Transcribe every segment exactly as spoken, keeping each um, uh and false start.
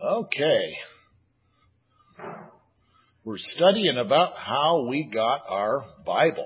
Okay. We're studying about how we got our Bible.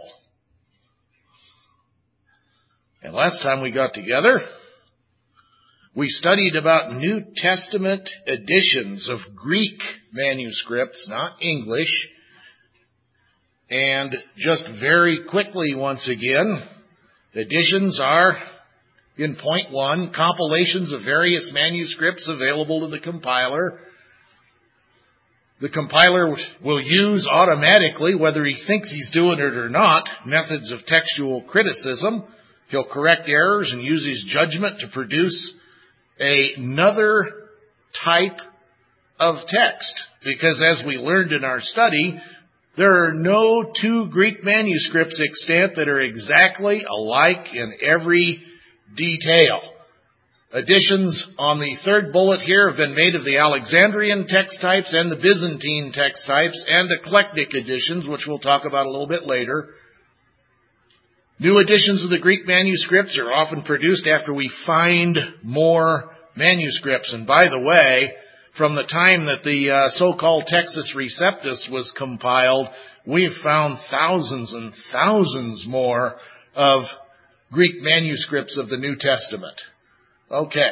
And last time we got together, we studied about New Testament editions of Greek manuscripts, not English. And just very quickly once again, editions are, in point one, compilations of various manuscripts available to the compiler. The compiler will use automatically, whether he thinks he's doing it or not, methods of textual criticism. He'll correct errors and use his judgment to produce another type of text. Because as we learned in our study, there are no two Greek manuscripts extant that are exactly alike in every detail. Additions on the third bullet here have been made of the Alexandrian text types and the Byzantine text types and eclectic editions, which we'll talk about a little bit later. New editions of the Greek manuscripts are often produced after we find more manuscripts. And by the way, from the time that the uh, so-called Textus Receptus was compiled, we've found thousands and thousands more of Greek manuscripts of the New Testament. Okay.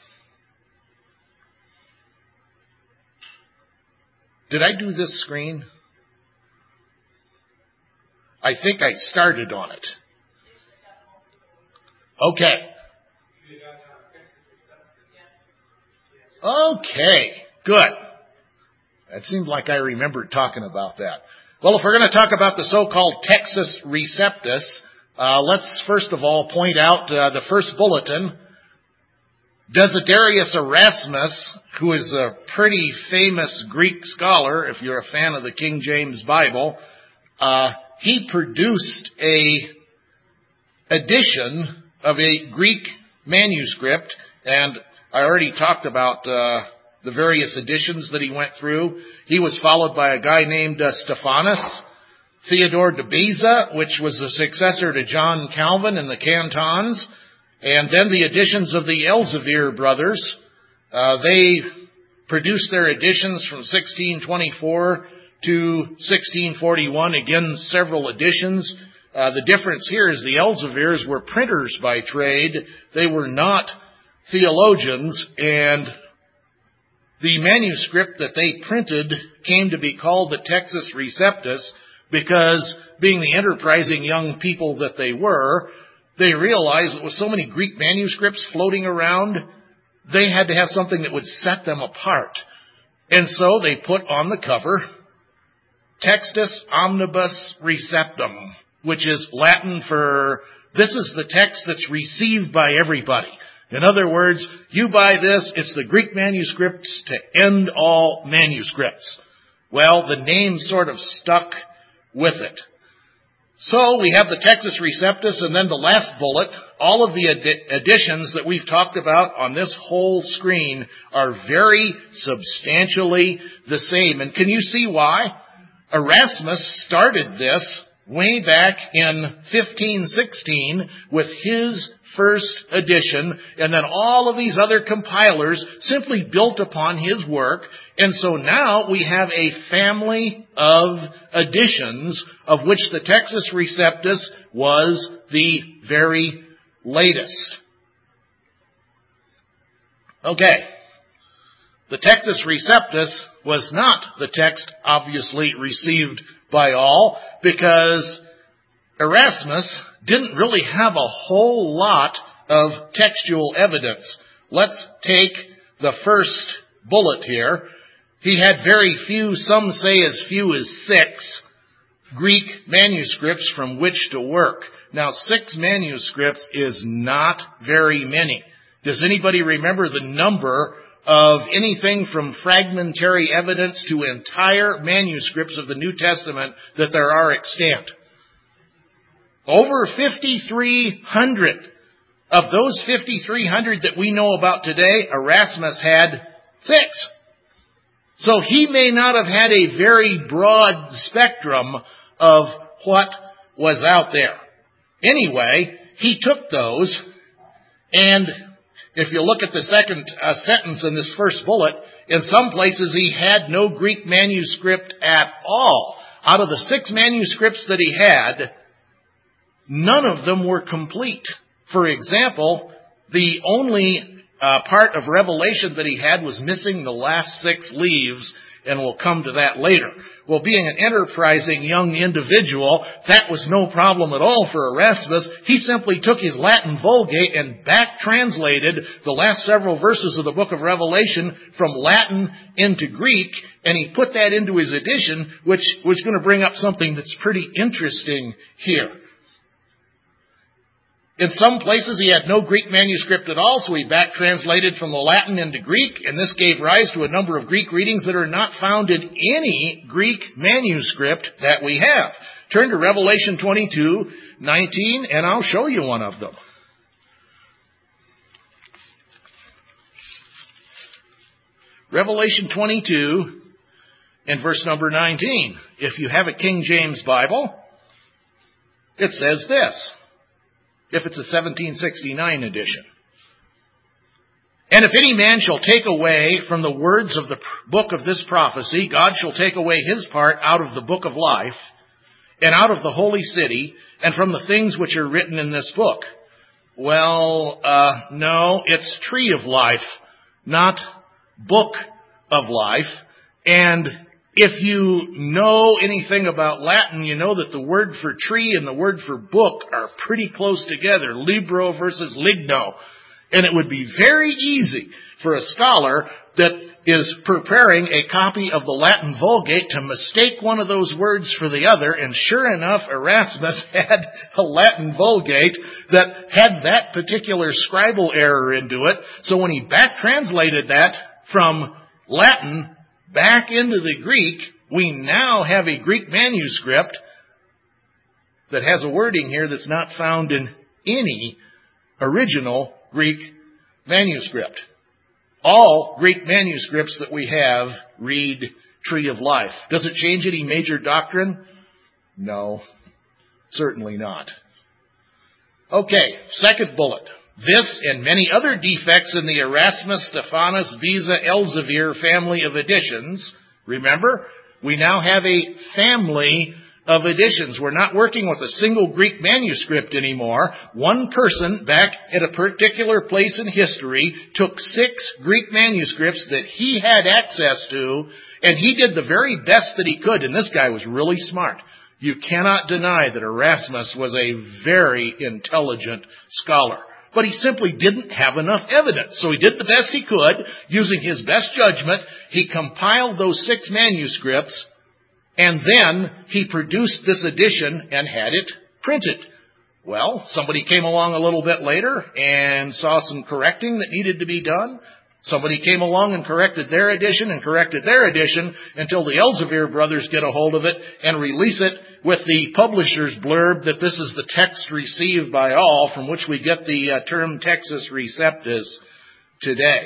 Did I do this screen? I think I started on it. Okay. Okay, good. That seemed like I remembered talking about that. Well, if we're going to talk about the so-called Textus Receptus, uh, let's first of all point out uh, the first bulletin. Desiderius Erasmus, who is a pretty famous Greek scholar, if you're a fan of the King James Bible, uh, he produced a edition of a Greek manuscript, and I already talked about uh, the various editions that he went through. He was followed by a guy named uh, Stephanus, Theodore de Beza, which was the successor to John Calvin in the Cantons, and then the editions of the Elzevir brothers. Uh, they produced their editions from sixteen twenty-four to sixteen forty-one. Again, several editions. Uh, the difference here is the Elzevirs were printers by trade. They were not theologians, and the manuscript that they printed came to be called the Textus Receptus because, being the enterprising young people that they were, they realized that with so many Greek manuscripts floating around, they had to have something that would set them apart. And so they put on the cover Textus Omnibus Receptum, which is Latin for, this is the text that's received by everybody. In other words, you buy this, it's the Greek manuscripts to end all manuscripts. Well, the name sort of stuck with it. So we have the Textus Receptus, and then the last bullet. All of the ed- additions that we've talked about on this whole screen are very substantially the same. And can you see why? Erasmus started this way back in fifteen sixteen with his first edition, and then all of these other compilers simply built upon his work. And so now we have a family of editions of which the Textus Receptus was the very latest. Okay. The Textus Receptus was not the text obviously received by all, because Erasmus didn't really have a whole lot of textual evidence. Let's take the first bullet here. He had very few, some say as few as six, Greek manuscripts from which to work. Now, six manuscripts is not very many. Does anybody remember the number of anything from fragmentary evidence to entire manuscripts of the New Testament that there are extant? Over fifty-three hundred. Of those fifty-three hundred that we know about today, Erasmus had six. So he may not have had a very broad spectrum of what was out there. Anyway, he took those, and if you look at the second uh, sentence in this first bullet, In some places he had no Greek manuscript at all. Out of the six manuscripts that he had, none of them were complete. For example, the only uh, part of Revelation that he had was missing the last six leaves, and we'll come to that later. Well, being an enterprising young individual, that was no problem at all for Erasmus. He simply took his Latin Vulgate and back-translated the last several verses of the book of Revelation from Latin into Greek, and he put that into his edition, which was going to bring up something that's pretty interesting here. In some places he had no Greek manuscript at all, so he back-translated from the Latin into Greek, and this gave rise to a number of Greek readings that are not found in any Greek manuscript that we have. Turn to Revelation twenty-two nineteen, and I'll show you one of them. Revelation twenty-two and verse number nineteen. If you have a King James Bible, it says this. If it's a seventeen sixty-nine edition. And if any man shall take away from the words of the book of this prophecy, God shall take away his part out of the book of life, and out of the holy city, and from the things which are written in this book. Well, uh, no, it's tree of life, not book of life. And if you know anything about Latin, you know that the word for tree and the word for book are pretty close together, libro versus ligno. And it would be very easy for a scholar that is preparing a copy of the Latin Vulgate to mistake one of those words for the other, and sure enough, Erasmus had a Latin Vulgate that had that particular scribal error into it. So when he back-translated that from Latin back into the Greek, we now have a Greek manuscript that has a wording here that's not found in any original Greek manuscript. All Greek manuscripts that we have read tree of life. Does it change any major doctrine? No, certainly not. Okay, second bullet. This and many other defects in the Erasmus, Stephanus, Beza, Elzevir family of editions. Remember, we now have a family of editions. We're not working with a single Greek manuscript anymore. One person back at a particular place in history took six Greek manuscripts that he had access to, and he did the very best that he could, and this guy was really smart. You cannot deny that Erasmus was a very intelligent scholar. But he simply didn't have enough evidence. So he did the best he could, using his best judgment. He compiled those six manuscripts, and then he produced this edition and had it printed. Well, somebody came along a little bit later and saw some correcting that needed to be done. Somebody came along and corrected their edition and corrected their edition until the Elzevir brothers get a hold of it and release it with the publisher's blurb that this is the text received by all, from which we get the uh, term Textus Receptus today.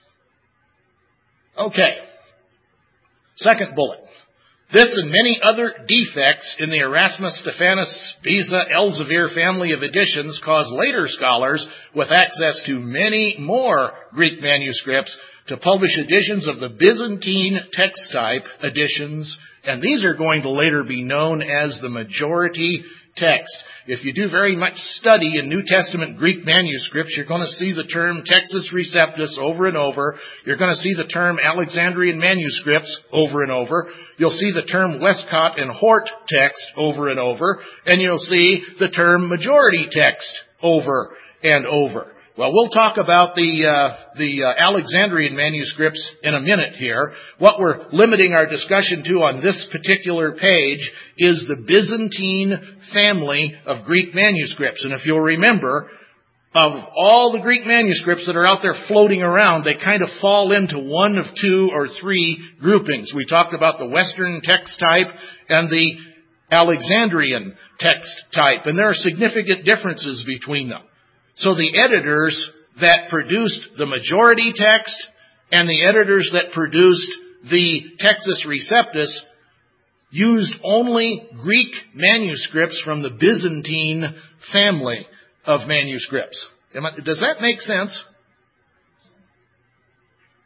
Okay. Second bullet. This and many other defects in the Erasmus, Stephanus, Beza, Elzevir family of editions cause later scholars with access to many more Greek manuscripts to publish editions of the Byzantine text type editions, and these are going to later be known as the majority text. If you do very much study in New Testament Greek manuscripts, you're going to see the term Textus Receptus over and over. You're going to see the term Alexandrian manuscripts over and over. You'll see the term Westcott and Hort text over and over. And you'll see the term majority text over and over. Well, we'll talk about the uh, the uh, Alexandrian manuscripts in a minute here. What we're limiting our discussion to on this particular page is the Byzantine family of Greek manuscripts. And if you'll remember, of all the Greek manuscripts that are out there floating around, they kind of fall into one of two or three groupings. We talked about the Western text type and the Alexandrian text type, and there are significant differences between them. So the editors that produced the majority text and the editors that produced the Textus Receptus used only Greek manuscripts from the Byzantine family of manuscripts. Does that make sense?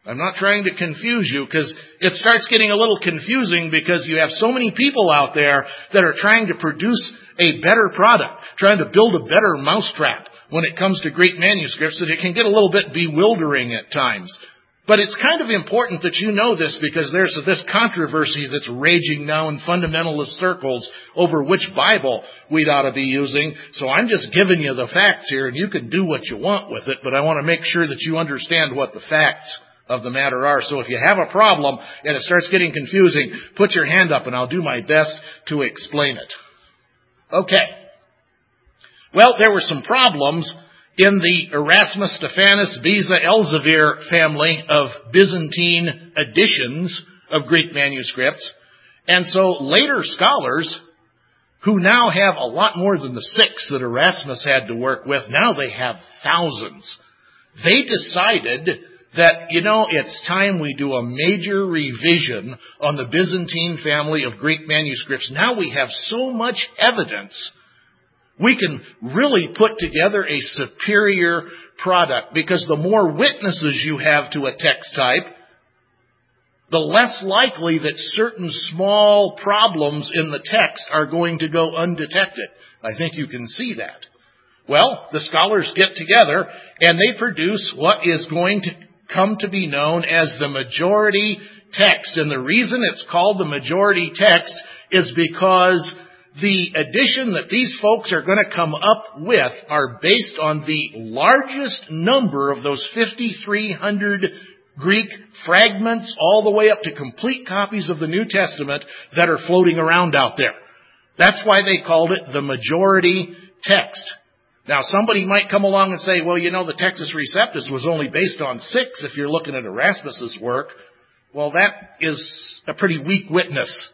I'm not trying to confuse you, because it starts getting a little confusing because you have so many people out there that are trying to produce a better product, trying to build a better mousetrap when it comes to Greek manuscripts, that it can get a little bit bewildering at times. But it's kind of important that you know this, because there's this controversy that's raging now in fundamentalist circles over which Bible we'd ought to be using. So I'm just giving you the facts here, and you can do what you want with it, but I want to make sure that you understand what the facts of the matter are. So if you have a problem and it starts getting confusing, put your hand up and I'll do my best to explain it. Okay. Well, there were some problems in the Erasmus, Stephanus, Beza, Elzevir family of Byzantine editions of Greek manuscripts. And so later scholars, who now have a lot more than the six that Erasmus had to work with, now they have thousands. They decided that, you know, it's time we do a major revision on the Byzantine family of Greek manuscripts. Now we have so much evidence, we can really put together a superior product, because the more witnesses you have to a text type, the less likely that certain small problems in the text are going to go undetected. I think you can see that. Well, the scholars get together and they produce what is going to come to be known as the majority text. And the reason it's called the majority text is because the edition that these folks are going to come up with are based on the largest number of those fifty-three hundred Greek fragments, all the way up to complete copies of the New Testament that are floating around out there. That's why they called it the majority text. Now, somebody might come along and say, well, you know, the Textus Receptus was only based on six if you're looking at Erasmus's work. Well, that is a pretty weak witness.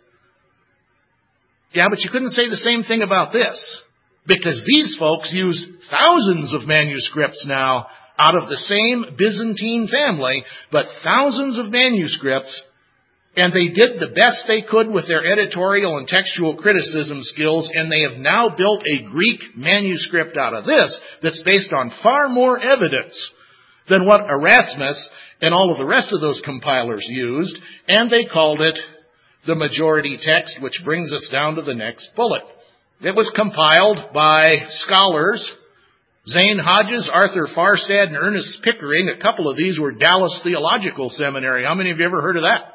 Yeah, but you couldn't say the same thing about this, because these folks used thousands of manuscripts now out of the same Byzantine family, but thousands of manuscripts, and they did the best they could with their editorial and textual criticism skills, and they have now built a Greek manuscript out of this that's based on far more evidence than what Erasmus and all of the rest of those compilers used, and they called it the majority text, which brings us down to the next bullet. It was compiled by scholars, Zane Hodges, Arthur Farstad, and Ernest Pickering. A couple of these were Dallas Theological Seminary. How many of you ever heard of that?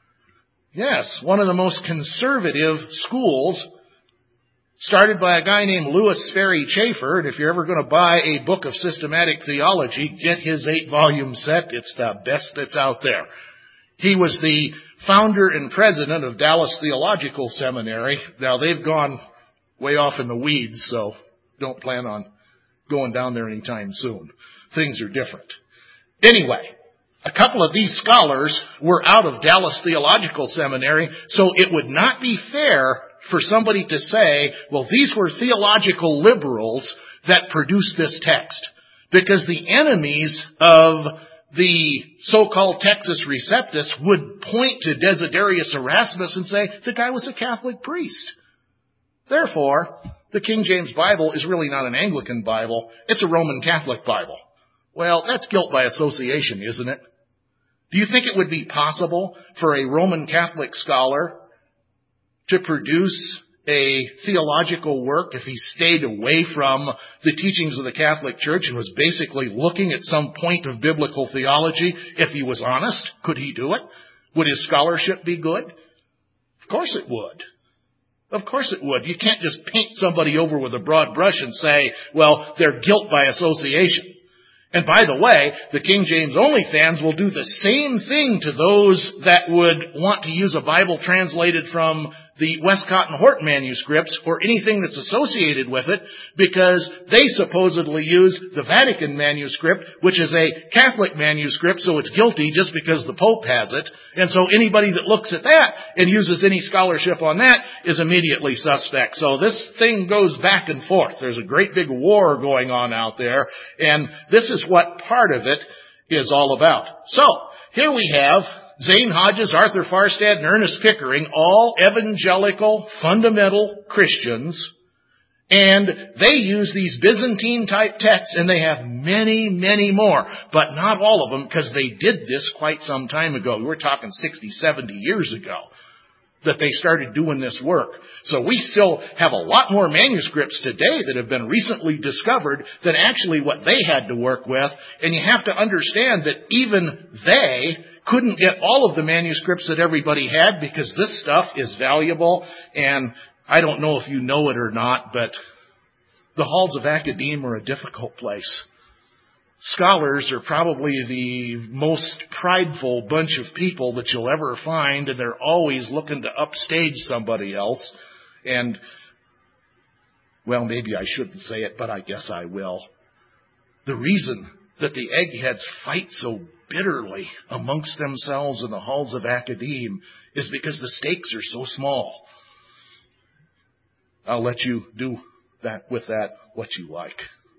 Yes, one of the most conservative schools, started by a guy named Louis Sperry Chafer. And if you're ever going to buy a book of systematic theology, get his eight-volume set. It's the best that's out there. He was the founder and president of Dallas Theological Seminary. Now, they've gone way off in the weeds, so don't plan on going down there anytime soon. Things are different. Anyway, a couple of these scholars were out of Dallas Theological Seminary, so it would not be fair for somebody to say, well, these were theological liberals that produced this text, because the enemies of the so-called Textus Receptus would point to Desiderius Erasmus and say, the guy was a Catholic priest. Therefore, the King James Bible is really not an Anglican Bible, it's a Roman Catholic Bible. Well, that's guilt by association, isn't it? Do you think it would be possible for a Roman Catholic scholar to produce a theological work if he stayed away from the teachings of the Catholic Church and was basically looking at some point of biblical theology? If he was honest, could he do it? Would his scholarship be good? Of course it would. Of course it would. You can't just paint somebody over with a broad brush and say, well, they're guilt by association. And by the way, the King James only fans will do the same thing to those that would want to use a Bible translated from the Westcott and Hort manuscripts or anything that's associated with it, because they supposedly use the Vatican manuscript, which is a Catholic manuscript, so it's guilty just because the Pope has it. And so anybody that looks at that and uses any scholarship on that is immediately suspect. So this thing goes back and forth. There's a great big war going on out there, and this is what part of it is all about. So, here we have Zane Hodges, Arthur Farstad, and Ernest Pickering, all evangelical, fundamental Christians, And they use these Byzantine-type texts, and they have many, many more. But not all of them, because they did this quite some time ago. We're talking sixty, seventy years ago that they started doing this work. So we still have a lot more manuscripts today that have been recently discovered than actually what they had to work with. And you have to understand that even they couldn't get all of the manuscripts that everybody had, because this stuff is valuable. And I don't know if you know it or not, but the halls of academe are a difficult place. Scholars are probably the most prideful bunch of people that you'll ever find, and they're always looking to upstage somebody else. And, well, maybe I shouldn't say it, but I guess I will. The reason that the eggheads fight so bitterly amongst themselves in the halls of academe is because the stakes are so small. I'll let you do that with that what you like.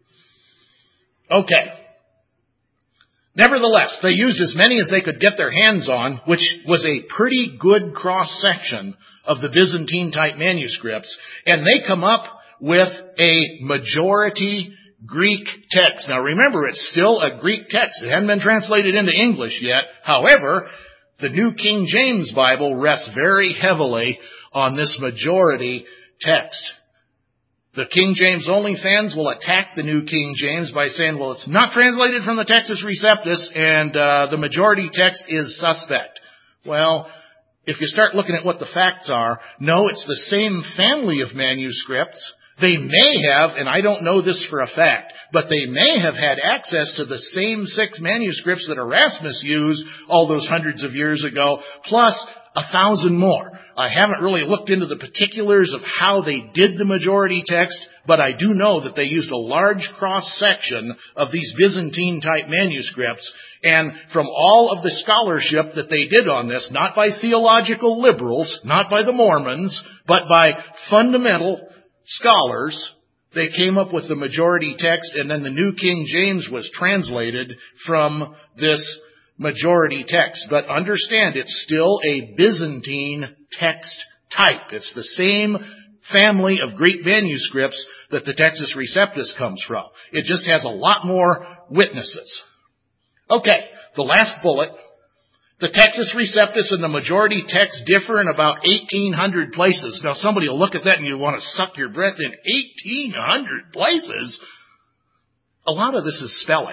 Okay. Nevertheless, they used as many as they could get their hands on, which was a pretty good cross-section of the Byzantine-type manuscripts, and they come up with a majority Greek text. Now remember, it's still a Greek text. It hadn't been translated into English yet. However, the New King James Bible rests very heavily on this majority text. The King James only fans will attack the New King James by saying, well, it's not translated from the Textus Receptus, and uh, the majority text is suspect. Well, if you start looking at what the facts are, no, it's the same family of manuscripts. They may have, and I don't know this for a fact, but they may have had access to the same six manuscripts that Erasmus used all those hundreds of years ago, plus a thousand more. I haven't really looked into the particulars of how they did the majority text, but I do know that they used a large cross-section of these Byzantine-type manuscripts, and from all of the scholarship that they did on this, not by theological liberals, not by the Mormons, but by fundamental scholars, they came up with the majority text, and then the New King James was translated from this majority text. But understand, it's still a Byzantine text type. It's the same family of Greek manuscripts that the Textus Receptus comes from. It just has a lot more witnesses. Okay, the last bullet. The Textus Receptus and the majority text differ in about eighteen hundred places. Now somebody will look at that and you want to suck your breath in. eighteen hundred places? A lot of this is spelling.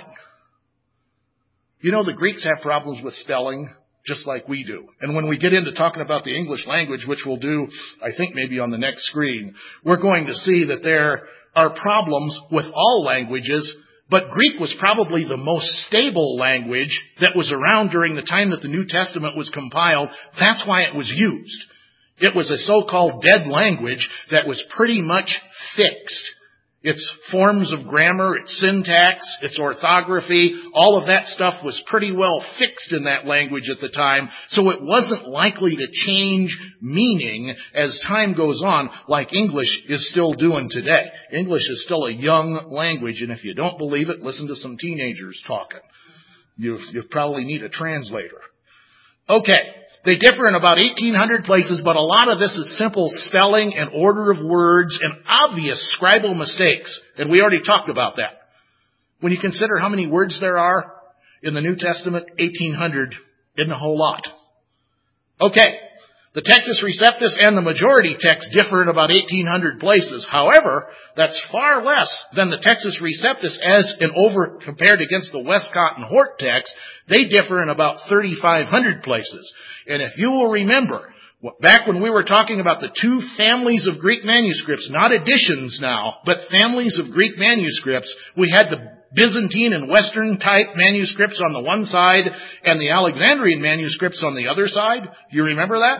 You know, the Greeks have problems with spelling just like we do. And when we get into talking about the English language, which we'll do, I think, maybe on the next screen, we're going to see that there are problems with all languages, but Greek was probably the most stable language that was around during the time that the New Testament was compiled. That's why it was used. It was a so-called dead language that was pretty much fixed. Its forms of grammar, its syntax, its orthography, all of that stuff was pretty well fixed in that language at the time, so it wasn't likely to change meaning as time goes on like English is still doing today. English is still a young language, and if you don't believe it, listen to some teenagers talking. You, you probably need a translator. Okay. They differ in about eighteen hundred places, but a lot of this is simple spelling and order of words and obvious scribal mistakes. And we already talked about that. When you consider how many words there are in the New Testament, eighteen hundred isn't a whole lot. Okay. The Textus Receptus and the majority text differ in about eighteen hundred places. However, that's far less than the Textus Receptus as in over compared against the Westcott and Hort text. They differ in about thirty-five hundred places. And if you will remember, back when we were talking about the two families of Greek manuscripts, not editions now, but families of Greek manuscripts, we had the Byzantine and Western type manuscripts on the one side and the Alexandrian manuscripts on the other side. Do you remember that?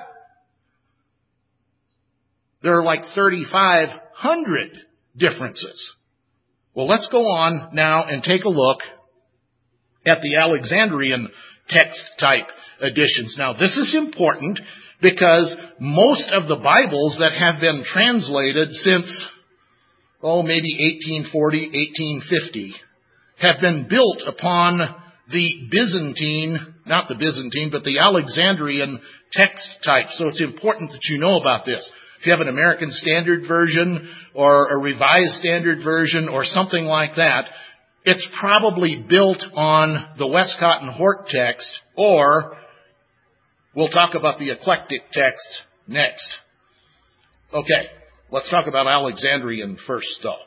There are like thirty-five hundred differences. Well, let's go on now and take a look at the Alexandrian text type editions. Now, this is important because most of the Bibles that have been translated since, oh, maybe eighteen forty, eighteen fifty, have been built upon the Byzantine, not the Byzantine, but the Alexandrian text type. So it's important that you know about this. If you have an American Standard Version or a Revised Standard Version or something like that, it's probably built on the Westcott and Hort text, or we'll talk about the eclectic text next. Okay, let's talk about Alexandrian first, though.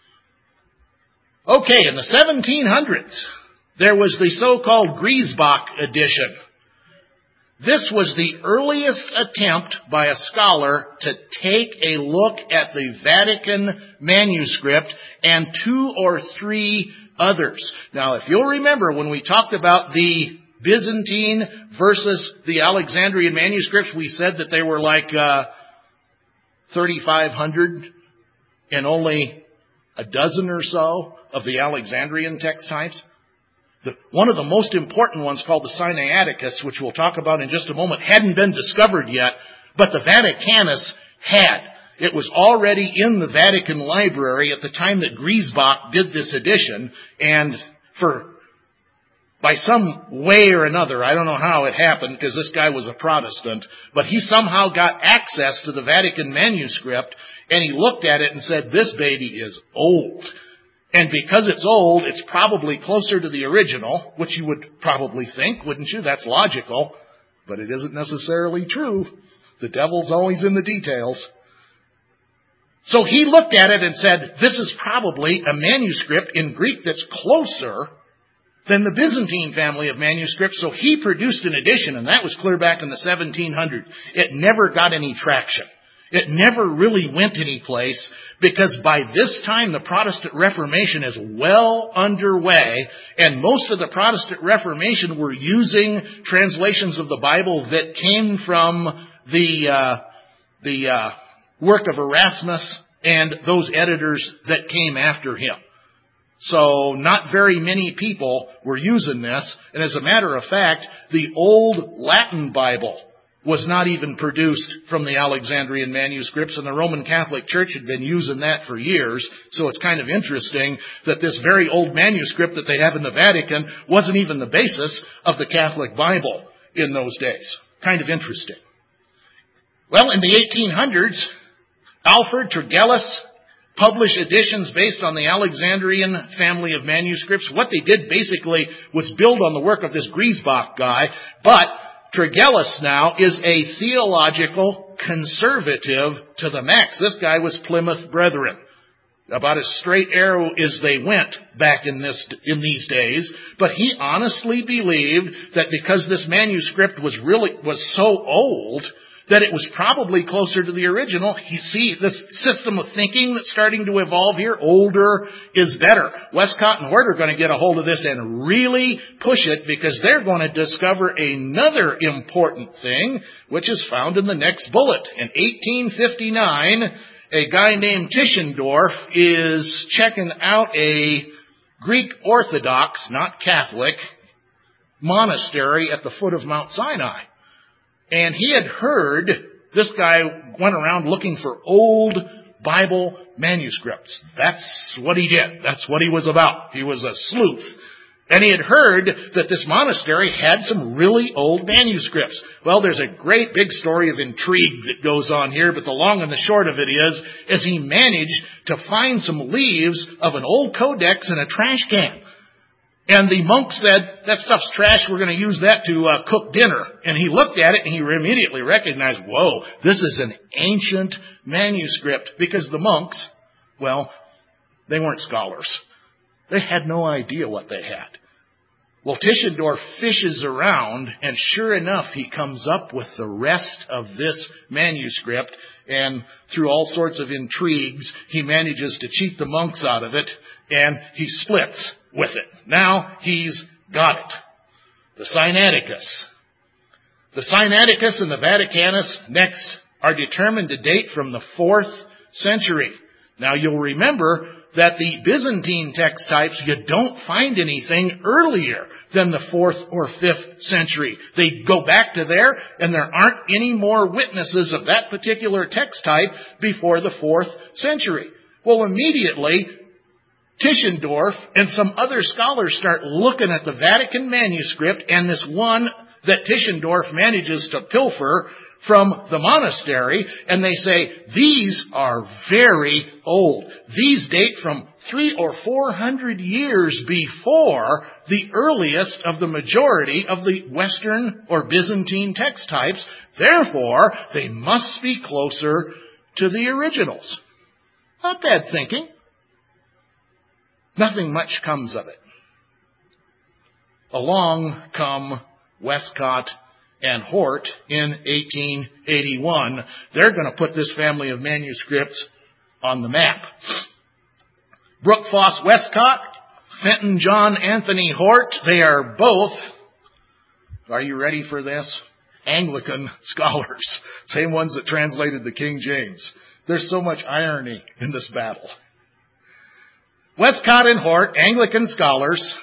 Okay, in the seventeen hundreds, there was the so-called Griesbach edition. This was the earliest attempt by a scholar to take a look at the Vatican manuscript and two or three others. Now, if you'll remember when we talked about the Byzantine versus the Alexandrian manuscripts, we said that they were like uh, thirty-five hundred and only a dozen or so of the Alexandrian text types. The, one of the most important ones, called the Sinaiticus, which we'll talk about in just a moment, hadn't been discovered yet, but the Vaticanus had. It was already in the Vatican library at the time that Griesbach did this edition, and for by some way or another, I don't know how it happened, because this guy was a Protestant, but he somehow got access to the Vatican manuscript, and he looked at it and said, this baby is old. And because it's old, it's probably closer to the original, which you would probably think, wouldn't you? That's logical. But it isn't necessarily true. The devil's always in the details. So he looked at it and said, this is probably a manuscript in Greek that's closer than the Byzantine family of manuscripts. So he produced an edition, and that was clear back in the seventeen hundreds. It never got any traction. It never really went anyplace, because by this time the Protestant Reformation is well underway, and most of the Protestant Reformation were using translations of the Bible that came from the uh, the uh, work of Erasmus and those editors that came after him. So not very many people were using this, and as a matter of fact, the old Latin Bible was not even produced from the Alexandrian manuscripts, and the Roman Catholic Church had been using that for years. So it's kind of interesting that this very old manuscript that they have in the Vatican wasn't even the basis of the Catholic Bible in those days. Kind of interesting. Well, in the eighteen hundreds, Alfred Tregelles published editions based on the Alexandrian family of manuscripts. What they did basically was build on the work of this Griesbach guy, but Tregelles now is a theological conservative to the max. This guy was Plymouth Brethren. About as straight arrow as they went back in this in these days. But he honestly believed that because this manuscript was really was so old, that it was probably closer to the original. You see this system of thinking that's starting to evolve here. Older is better. Westcott and Hort are going to get a hold of this and really push it, because they're going to discover another important thing, which is found in the next bullet. In eighteen fifty-nine, a guy named Tischendorf is checking out a Greek Orthodox, not Catholic, monastery at the foot of Mount Sinai. And he had heard, this guy went around looking for old Bible manuscripts. That's what he did. That's what he was about. He was a sleuth. And he had heard that this monastery had some really old manuscripts. Well, there's a great big story of intrigue that goes on here, but the long and the short of it is, is he managed to find some leaves of an old codex in a trash can. And the monk said, that stuff's trash, we're going to use that to uh, cook dinner. And he looked at it and he immediately recognized, whoa, this is an ancient manuscript. Because the monks, well, they weren't scholars. They had no idea what they had. Well, Tischendorf fishes around, and sure enough, he comes up with the rest of this manuscript, and through all sorts of intrigues, he manages to cheat the monks out of it, and he splits with it. Now he's got it. The Sinaiticus. The Sinaiticus and the Vaticanus next are determined to date from the fourth century. Now you'll remember that the Byzantine text types, you don't find anything earlier than the fourth or fifth century. They go back to there, and there aren't any more witnesses of that particular text type before the fourth century. Well, immediately, Tischendorf and some other scholars start looking at the Vatican manuscript, and this one that Tischendorf manages to pilfer from the monastery, and they say, these are very old. These date from three or four hundred years before the earliest of the majority of the Western or Byzantine text types. Therefore, they must be closer to the originals. Not bad thinking. Nothing much comes of it. Along come Westcott and Hort in eighteen eighty-one. They're going to put this family of manuscripts on the map. Brooke Foss Westcott, Fenton John Anthony Hort, they are both, are you ready for this? Anglican scholars. Same ones that translated the King James. There's so much irony in this battle. Westcott and Hort, Anglican scholars,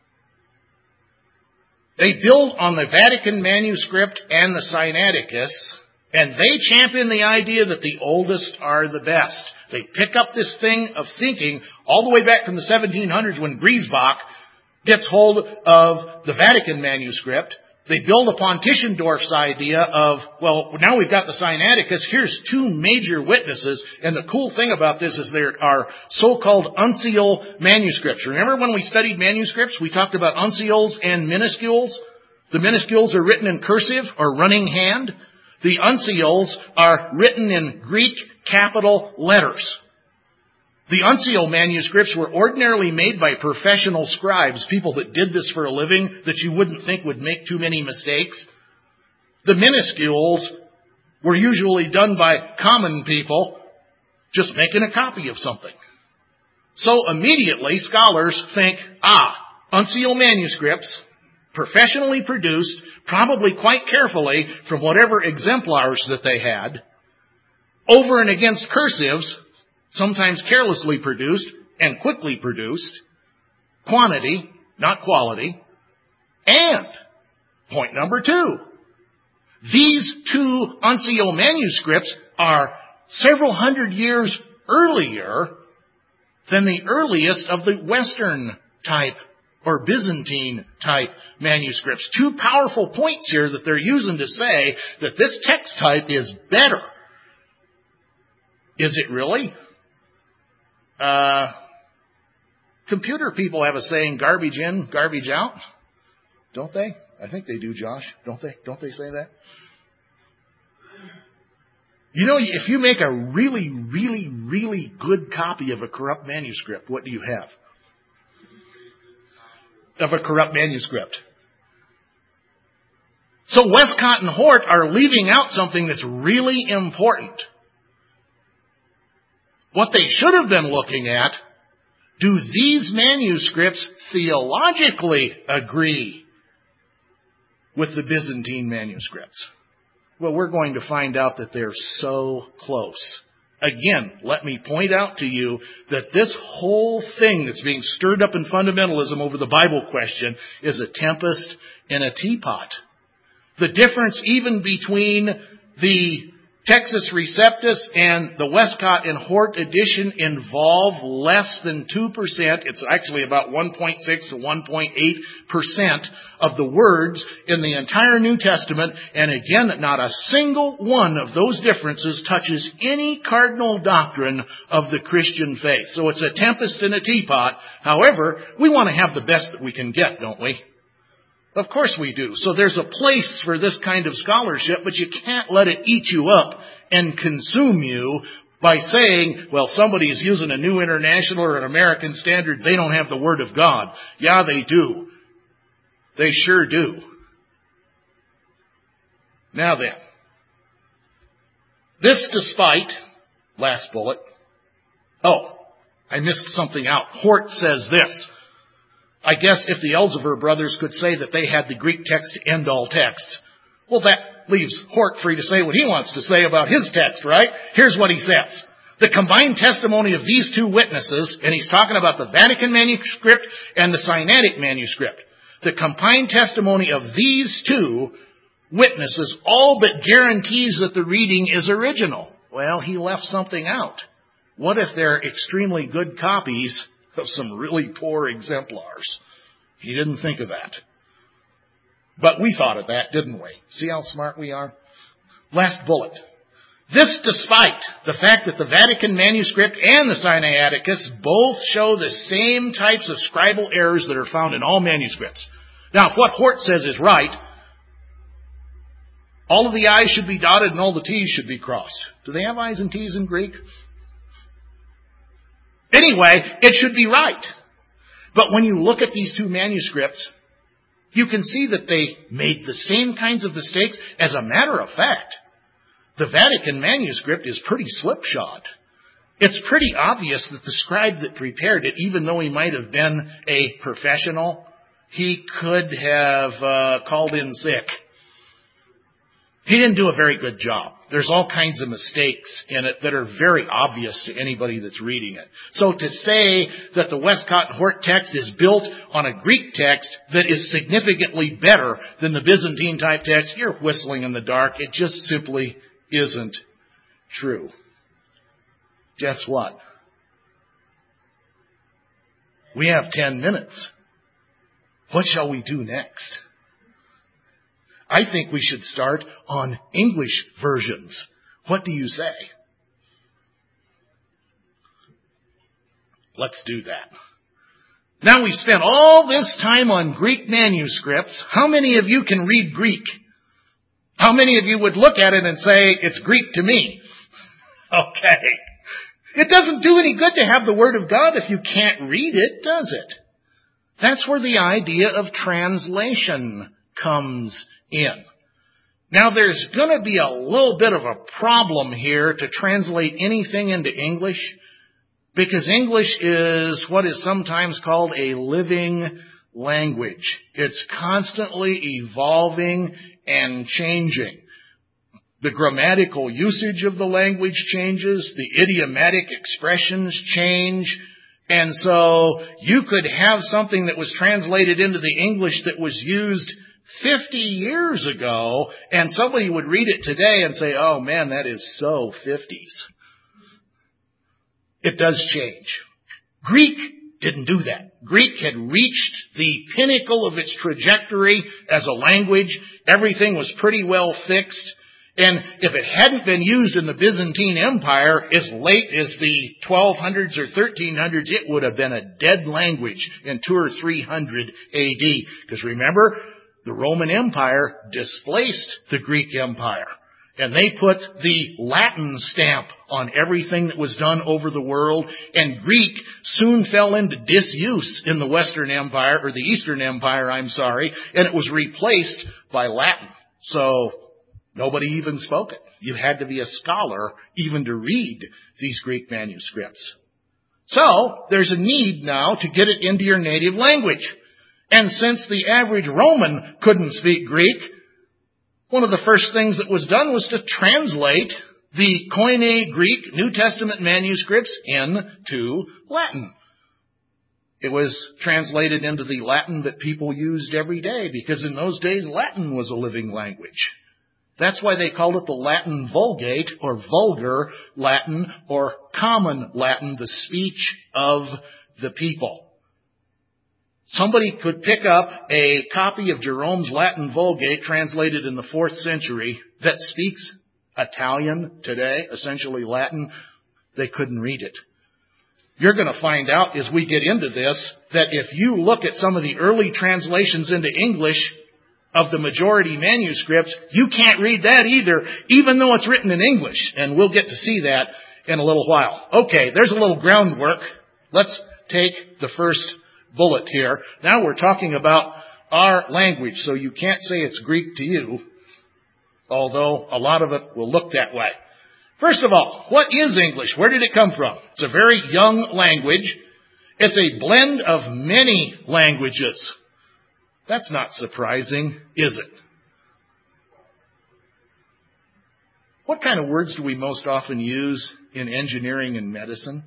they build on the Vatican manuscript and the Sinaiticus, and they champion the idea that the oldest are the best. They pick up this thing of thinking all the way back from the seventeen hundreds when Griesbach gets hold of the Vatican manuscript. They build upon Tischendorf's idea of, well, now we've got the Sinaiticus, here's two major witnesses, and the cool thing about this is there are so-called uncial manuscripts. Remember when we studied manuscripts, we talked about uncials and minuscules? The minuscules are written in cursive or running hand. The uncials are written in Greek capital letters. The uncial manuscripts were ordinarily made by professional scribes, people that did this for a living, that you wouldn't think would make too many mistakes. The minuscules were usually done by common people, just making a copy of something. So immediately scholars think, ah, uncial manuscripts, professionally produced, probably quite carefully from whatever exemplars that they had, over and against cursives, sometimes carelessly produced and quickly produced, quantity, not quality, and point number two, these two uncial manuscripts are several hundred years earlier than the earliest of the Western type or Byzantine type manuscripts. Two powerful points here that they're using to say that this text type is better. Is it really? Uh, computer people have a saying, garbage in, garbage out. Don't they? I think they do, Josh. Don't they? Don't they say that? You know, if you make a really, really, really good copy of a corrupt manuscript, what do you have? Of a corrupt manuscript. So Westcott and Hort are leaving out something that's really important. What they should have been looking at, do these manuscripts theologically agree with the Byzantine manuscripts? Well, we're going to find out that they're so close. Again, let me point out to you that this whole thing that's being stirred up in fundamentalism over the Bible question is a tempest in a teapot. The difference even between the Textus Receptus and the Westcott and Hort edition involve less than two percent. It's actually about one point six to one point eight percent of the words in the entire New Testament. And again, not a single one of those differences touches any cardinal doctrine of the Christian faith. So it's a tempest in a teapot. However, we want to have the best that we can get, don't we? Of course we do. So there's a place for this kind of scholarship, but you can't let it eat you up and consume you by saying, well, somebody is using a New International or an American Standard. They don't have the Word of God. Yeah, they do. They sure do. Now then, this despite, last bullet, oh, I missed something out. Hort says this. I guess if the Elzevir brothers could say that they had the Greek text to end all texts, well, that leaves Hort free to say what he wants to say about his text, right? Here's what he says. The combined testimony of these two witnesses, and he's talking about the Vatican manuscript and the Sinaitic manuscript, the combined testimony of these two witnesses all but guarantees that the reading is original. Well, he left something out. What if they're extremely good copies of some really poor exemplars? He didn't think of that. But we thought of that, didn't we? See how smart we are? Last bullet. This despite the fact that the Vatican manuscript and the Sinaiticus both show the same types of scribal errors that are found in all manuscripts. Now, if what Hort says is right, all of the I's should be dotted and all the T's should be crossed. Do they have I's and T's in Greek? Anyway, it should be right. But when you look at these two manuscripts, you can see that they made the same kinds of mistakes. As a matter of fact, the Vatican manuscript is pretty slipshod. It's pretty obvious that the scribe that prepared it, even though he might have been a professional, he could have uh, called in sick. He didn't do a very good job. There's all kinds of mistakes in it that are very obvious to anybody that's reading it. So to say that the Westcott and Hort text is built on a Greek text that is significantly better than the Byzantine type text, you're whistling in the dark. It just simply isn't true. Guess what? We have ten minutes. What shall we do next? I think we should start on English versions. What do you say? Let's do that. Now we've spent all this time on Greek manuscripts. How many of you can read Greek? How many of you would look at it and say, it's Greek to me? Okay. It doesn't do any good to have the Word of God if you can't read it, does it? That's where the idea of translation comes in. Now there's going to be a little bit of a problem here to translate anything into English, because English is what is sometimes called a living language. It's constantly evolving and changing. The grammatical usage of the language changes, the idiomatic expressions change, and so you could have something that was translated into the English that was used fifty years ago, and somebody would read it today and say, oh man, that is so fifties. It does change. Greek didn't do that. Greek had reached the pinnacle of its trajectory as a language. Everything was pretty well fixed. And if it hadn't been used in the Byzantine Empire as late as the twelve hundreds or thirteen hundreds, it would have been a dead language in two or three hundred A D. Because remember, the Roman Empire displaced the Greek Empire. And they put the Latin stamp on everything that was done over the world. And Greek soon fell into disuse in the Western Empire, or the Eastern Empire, I'm sorry. And it was replaced by Latin. So nobody even spoke it. You had to be a scholar even to read these Greek manuscripts. So there's a need now to get it into your native language. And since the average Roman couldn't speak Greek, one of the first things that was done was to translate the Koine Greek New Testament manuscripts into Latin. It was translated into the Latin that people used every day, because in those days Latin was a living language. That's why they called it the Latin Vulgate, or vulgar Latin, or common Latin, the speech of the people. Somebody could pick up a copy of Jerome's Latin Vulgate translated in the fourth century that speaks Italian today, essentially Latin. They couldn't read it. You're going to find out as we get into this that if you look at some of the early translations into English of the majority manuscripts, you can't read that either, even though it's written in English. And we'll get to see that in a little while. Okay, there's a little groundwork. Let's take the first bullet here. Now we're talking about our language, so you can't say it's Greek to you, although a lot of it will look that way. First of all, what is English? Where did it come from? It's a very young language. It's a blend of many languages. That's not surprising, is it? What kind of words do we most often use in engineering and medicine?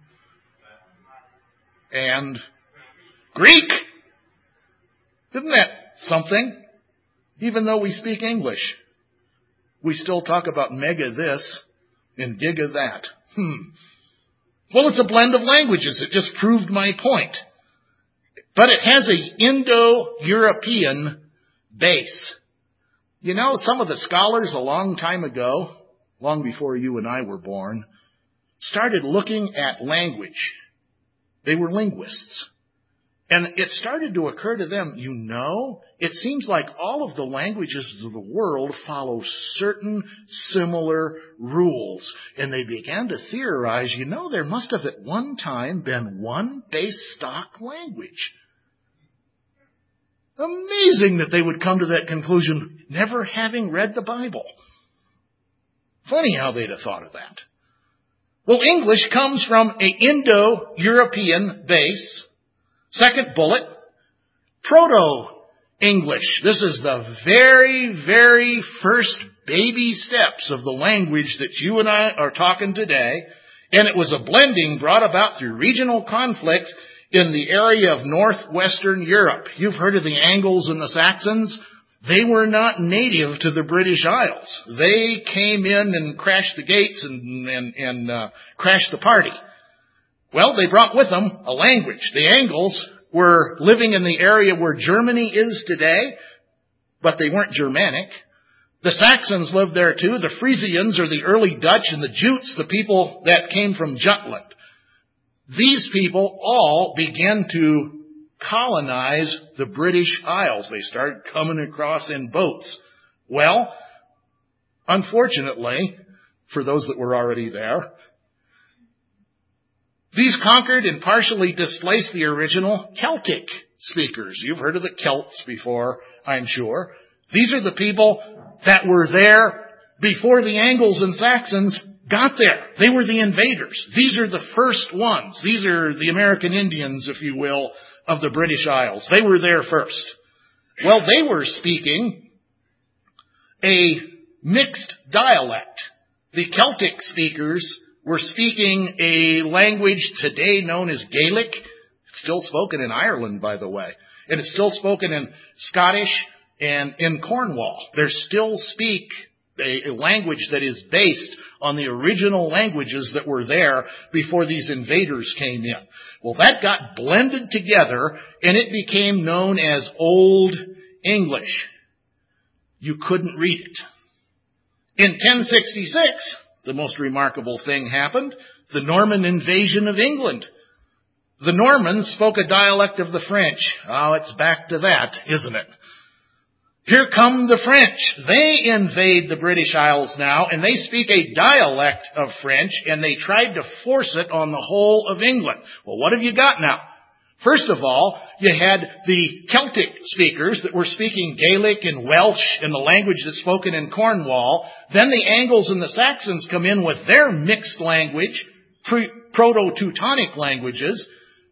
And Greek! Isn't that something? Even though we speak English, we still talk about mega this and giga that. Hmm. Well, it's a blend of languages. It just proved my point. But it has an Indo-European base. You know, some of the scholars a long time ago, long before you and I were born, started looking at language. They were linguists. And it started to occur to them, you know, it seems like all of the languages of the world follow certain similar rules. And they began to theorize, you know, there must have at one time been one base stock language. Amazing that they would come to that conclusion, never having read the Bible. Funny how they'd have thought of that. Well, English comes from an Indo-European base. Second bullet, Proto-English. This is the very, very first baby steps of the language that you and I are talking today. And it was a blending brought about through regional conflicts in the area of northwestern Europe. You've heard of the Angles and the Saxons. They were not native to the British Isles. They came in and crashed the gates and, and, and uh, crashed the party. Well, they brought with them a language. The Angles were living in the area where Germany is today, but they weren't Germanic. The Saxons lived there too. The Frisians are the early Dutch, and the Jutes, the people that came from Jutland. These people all began to colonize the British Isles. They started coming across in boats. Well, unfortunately, for those that were already there, these conquered and partially displaced the original Celtic speakers. You've heard of the Celts before, I'm sure. These are the people that were there before the Angles and Saxons got there. They were the invaders. These are the first ones. These are the American Indians, if you will, of the British Isles. They were there first. Well, they were speaking a mixed dialect. The Celtic speakers were speaking a language today known as Gaelic. It's still spoken in Ireland, by the way. And it's still spoken in Scottish and in Cornwall. They still speak a, a language that is based on the original languages that were there before these invaders came in. Well, that got blended together, and it became known as Old English. You couldn't read it. In ten sixty-six, the most remarkable thing happened, the Norman invasion of England. The Normans spoke a dialect of the French. Oh, it's back to that, isn't it? Here come the French. They invade the British Isles now, and they speak a dialect of French, and they tried to force it on the whole of England. Well, what have you got now? First of all, you had the Celtic speakers that were speaking Gaelic and Welsh and the language that's spoken in Cornwall. Then the Angles and the Saxons come in with their mixed language, Proto-Teutonic languages.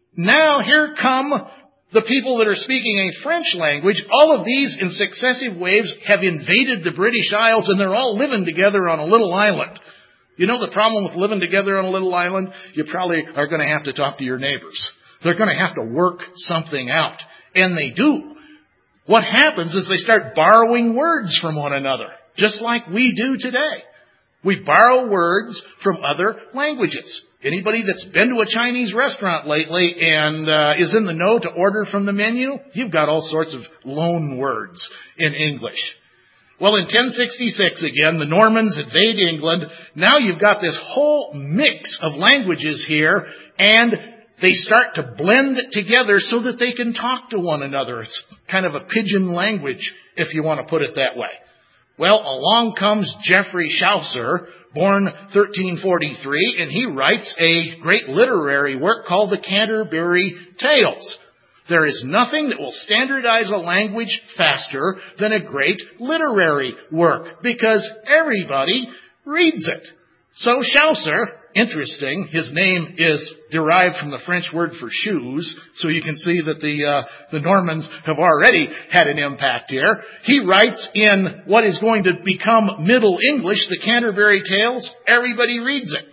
Now here come the people that are speaking a French language. All of these in successive waves have invaded the British Isles, and they're all living together on a little island. You know the problem with living together on a little island? You probably are going to have to talk to your neighbors. They're going to have to work something out. And they do. What happens is they start borrowing words from one another, just like we do today. We borrow words from other languages. Anybody that's been to a Chinese restaurant lately and uh, is in the know to order from the menu, you've got all sorts of loan words in English. Well, in ten sixty-six, again, the Normans invade England. Now you've got this whole mix of languages here, and they start to blend together so that they can talk to one another. It's kind of a pidgin language, if you want to put it that way. Well, along comes Geoffrey Chaucer, born thirteen forty-three, and he writes a great literary work called the Canterbury Tales. There is nothing that will standardize a language faster than a great literary work, because everybody reads it. So Chaucer, interesting, his name is derived from the French word for shoes, so you can see that the uh, the Normans have already had an impact here. He writes in what is going to become Middle English, the Canterbury Tales. Everybody reads it.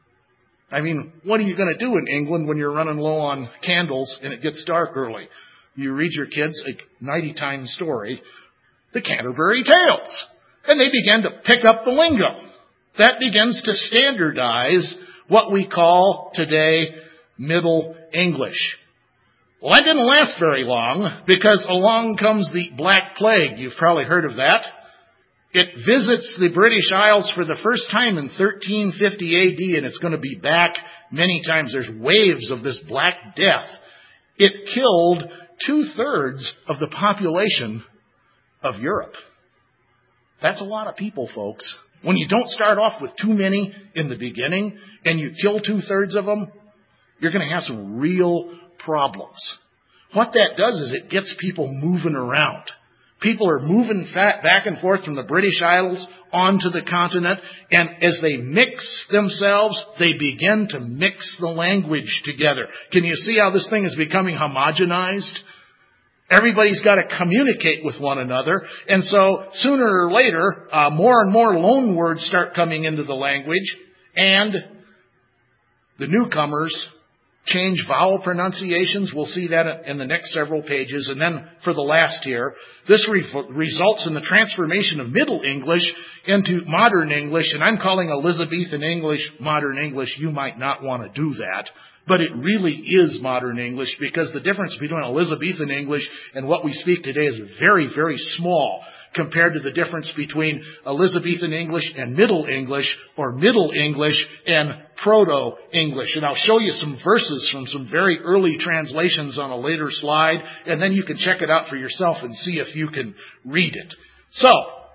I mean, what are you going to do in England when you're running low on candles and it gets dark early? You read your kids a nighty-time story, the Canterbury Tales. And they begin to pick up the lingo. That begins to standardize what we call today Middle English. Well, that didn't last very long, because along comes the Black Plague. You've probably heard of that. It visits the British Isles for the first time in thirteen fifty A D, and it's going to be back many times. There's waves of this Black Death. It killed two-thirds of the population of Europe. That's a lot of people, folks. When you don't start off with too many in the beginning and you kill two-thirds of them, you're going to have some real problems. What that does is it gets people moving around. People are moving back and forth from the British Isles onto the continent, and as they mix themselves, they begin to mix the language together. Can you see how this thing is becoming homogenized? Everybody's got to communicate with one another, and so sooner or later, uh, more and more loan words start coming into the language, and the newcomers change vowel pronunciations. We'll see that in the next several pages. And then for the last here, this re- results in the transformation of Middle English into Modern English. And I'm calling Elizabethan English Modern English. You might not want to do that. But it really is Modern English, because the difference between Elizabethan English and what we speak today is very, very small compared to the difference between Elizabethan English and Middle English, or Middle English and Proto-English. And I'll show you some verses from some very early translations on a later slide, and then you can check it out for yourself and see if you can read it. So,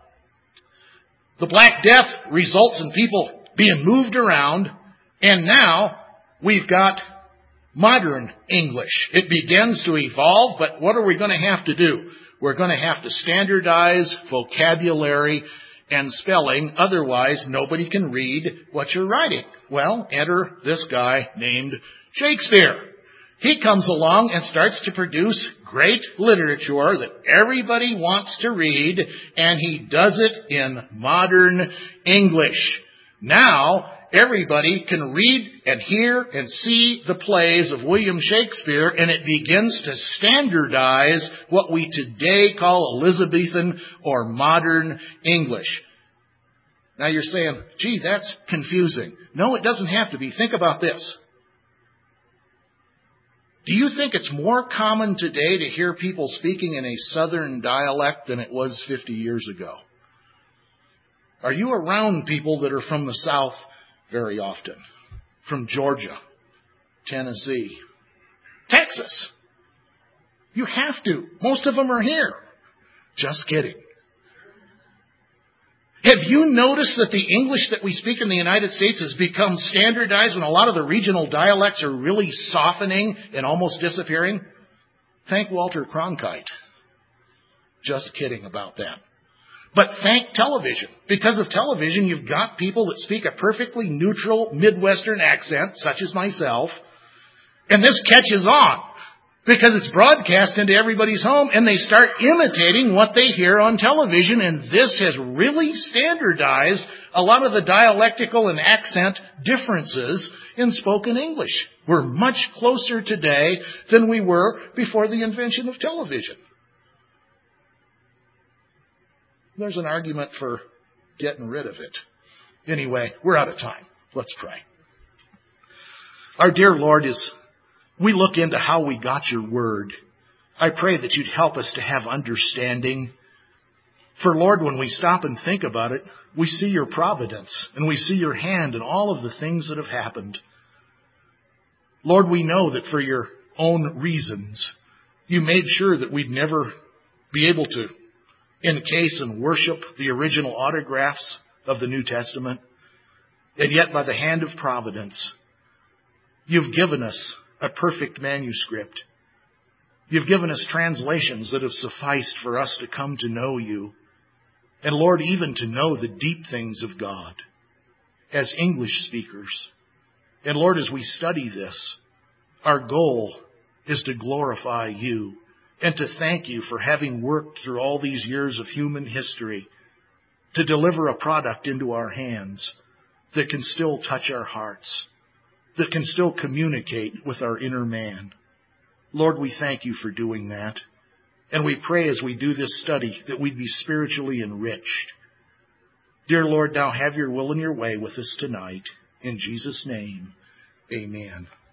the Black Death results in people being moved around, and now we've got Modern English. It begins to evolve, but what are we going to have to do? We're going to have to standardize vocabulary and spelling. Otherwise, nobody can read what you're writing. Well, enter this guy named Shakespeare. He comes along and starts to produce great literature that everybody wants to read, and he does it in modern English. Now, everybody can read and hear and see the plays of William Shakespeare, and it begins to standardize what we today call Elizabethan or Modern English. Now you're saying, gee, that's confusing. No, it doesn't have to be. Think about this. Do you think it's more common today to hear people speaking in a Southern dialect than it was fifty years ago? Are you around people that are from the South very often? From Georgia, Tennessee, Texas? You have to. Most of them are here. Just kidding. Have you noticed that the English that we speak in the United States has become standardized when a lot of the regional dialects are really softening and almost disappearing? Thank Walter Cronkite. Just kidding about that. But thank television. Because of television, you've got people that speak a perfectly neutral Midwestern accent, such as myself, and this catches on because it's broadcast into everybody's home, and they start imitating what they hear on television, and this has really standardized a lot of the dialectical and accent differences in spoken English. We're much closer today than we were before the invention of television. There's an argument for getting rid of it. Anyway, we're out of time. Let's pray. Our dear Lord, as we look into how we got your word, I pray that you'd help us to have understanding. For Lord, when we stop and think about it, we see your providence and we see your hand in all of the things that have happened. Lord, we know that for your own reasons, you made sure that we'd never be able to encase and worship the original autographs of the New Testament. And yet, by the hand of providence, you've given us a perfect manuscript. You've given us translations that have sufficed for us to come to know you. And Lord, even to know the deep things of God as English speakers. And Lord, as we study this, our goal is to glorify you and to thank you for having worked through all these years of human history to deliver a product into our hands that can still touch our hearts, that can still communicate with our inner man. Lord, we thank you for doing that. And we pray as we do this study that we'd be spiritually enriched. Dear Lord, now have your will and your way with us tonight. In Jesus' name, amen.